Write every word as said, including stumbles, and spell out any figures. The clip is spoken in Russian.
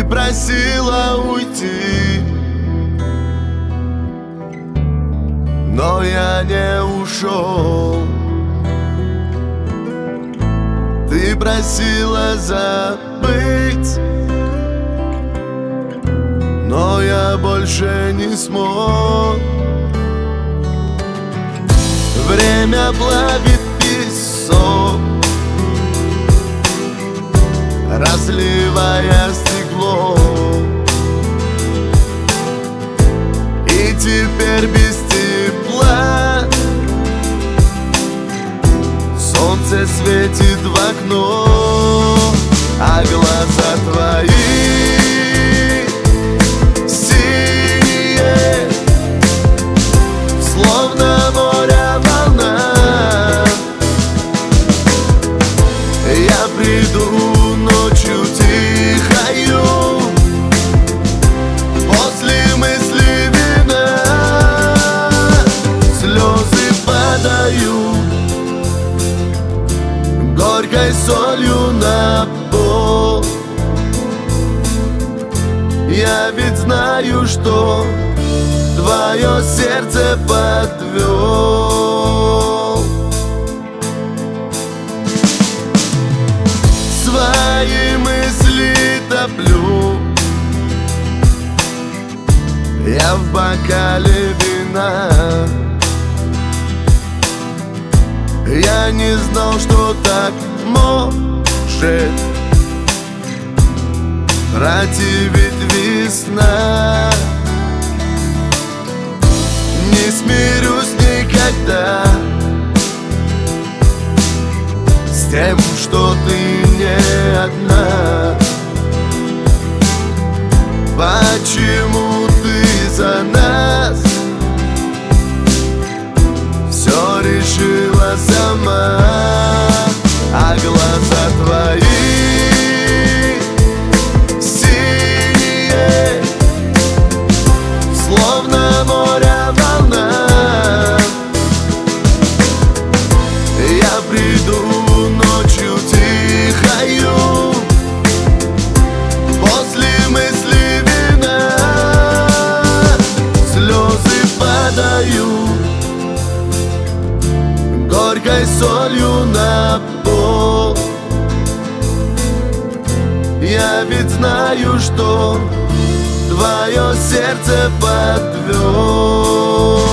Ты просила уйти, но я не ушел. Ты просила забыть, но я больше не смог. Время плавит песок, разливая стекло. И теперь без тепла солнце светит в окно, а глаза твои синие, словно море волна. Я приду ночью тихою, после мысли вина слезы падают горькой солью на пол. Я ведь знаю, что твое сердце подвел. Свои мысли топлю я в бокале вина. Я не знал, что так может противить весна. Не смирюсь никогда с тем, что ты не одна. Почему ты за нас все решила сама, а глаза твои синие, словно море волна. Я приду ночью тихою, после мысли вина слезы падают горькой солью на пол. Я ведь знаю, что твое сердце подвел.